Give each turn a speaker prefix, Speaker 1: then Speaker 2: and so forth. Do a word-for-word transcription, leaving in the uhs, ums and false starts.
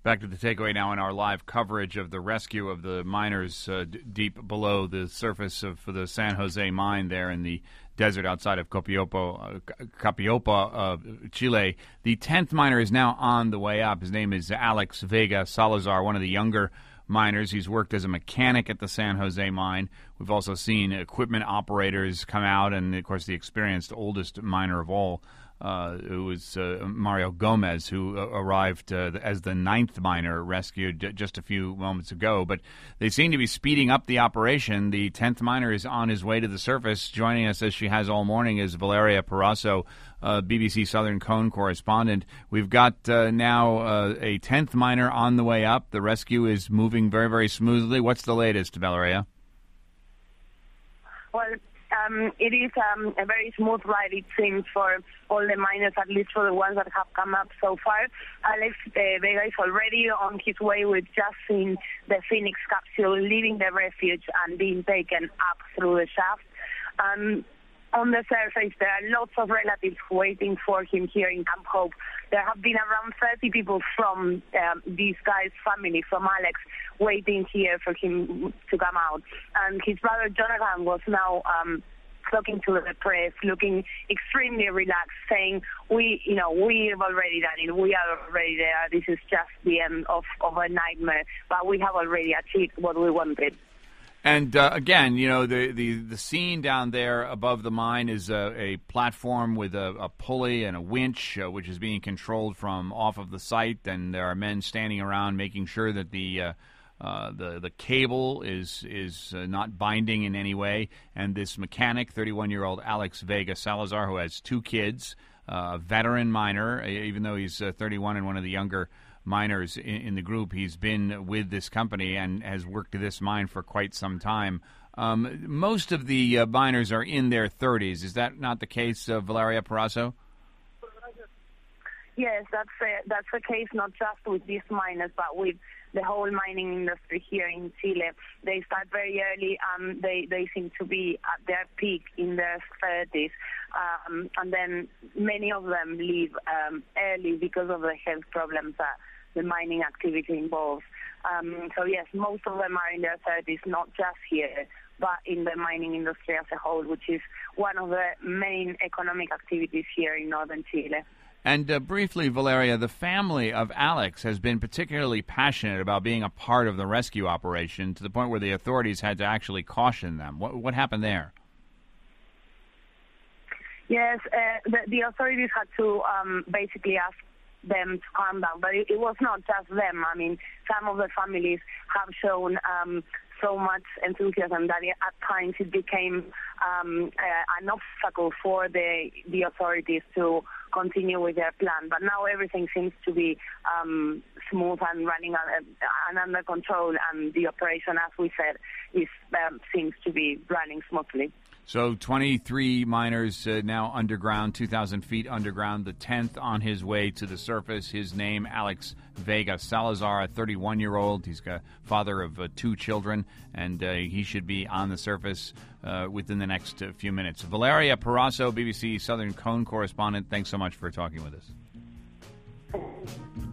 Speaker 1: Back to the takeaway now in our live coverage of the rescue of the miners uh, d- deep below the surface of the San Jose mine there in the desert outside of Copiapo, uh, Copiapo, uh, Chile. The tenth miner is now on the way up. His name is Alex Vega Salazar, one of the younger miners. He's worked as a mechanic at the San Jose mine. We've also seen equipment operators come out, and, of course, the experienced oldest miner of all, Uh, it was uh, Mario Gomez, who uh, arrived uh, as the ninth miner rescued uh, just a few moments ago. But they seem to be speeding up the operation. The tenth miner is on his way to the surface. Joining us, as she has all morning, is Valeria Parasso, uh, B B C Southern Cone correspondent. We've got uh, now uh, a tenth miner on the way up. The rescue is moving very, very smoothly. What's the latest, Valeria?
Speaker 2: Well, Um, it is um, a very smooth ride, it seems, for all the miners, at least for the ones that have come up so far. Alex uh, Vega is already on his way. We've just seen the Phoenix capsule leaving the refuge and being taken up through the shaft. Um, on the surface, there are lots of relatives waiting for him here in Camp Hope. There have been around thirty people from um, this guy's family, from Alex, waiting here for him to come out. And his brother Jonathan was now um, talking to the press, looking extremely relaxed, saying, "We, you know, we've already done it. We are already there. This is just the end of, of a nightmare, but we have already achieved what we wanted."
Speaker 1: And uh, again, you know, the, the, the scene down there above the mine is a, a platform with a, a pulley and a winch, uh, which is being controlled from off of the site. And there are men standing around making sure that the uh, uh, the the cable is is uh, not binding in any way. And this mechanic, thirty-one-year-old Alex Vega Salazar, who has two kids, uh, a veteran miner, even though he's uh, thirty-one and one of the younger miners in, in the group. He's been with this company and has worked at this mine for quite some time. Um, most of the uh, miners are in their thirties. Is that not the case, uh, Valeria Parasso?
Speaker 2: Yes, that's uh, that's the case, not just with these miners, but with the whole mining industry here in Chile. They start very early, and they, they seem to be at their peak in their thirties. Um, and then many of them leave um, early because of the health problems that the mining activity involves. Um, so yes, most of them are in their thirties, not just here, but in the mining industry as a whole, which is one of the main economic activities here in northern Chile.
Speaker 1: And uh, briefly, Valeria, the family of Alex has been particularly passionate about being a part of the rescue operation, to the point where the authorities had to actually caution them. What, what happened there?
Speaker 2: Yes, uh, the, the authorities had to um, basically ask them to calm down, but it, it was not just them. I mean, some of the families have shown um, so much enthusiasm that it, at times it became um, uh, an obstacle for the the authorities to continue with their plan. But now everything seems to be um, smooth and running uh, and under control, and the operation, as we said, is um, seems to be running smoothly.
Speaker 1: So twenty-three miners uh, now underground, two thousand feet underground, the tenth on his way to the surface. His name, Alex Vega Salazar, a thirty-one-year-old. He's a father of uh, two children, and uh, he should be on the surface uh, within the next uh, few minutes. Valeria Parasso, B B C Southern Cone correspondent, thanks so much for talking with us.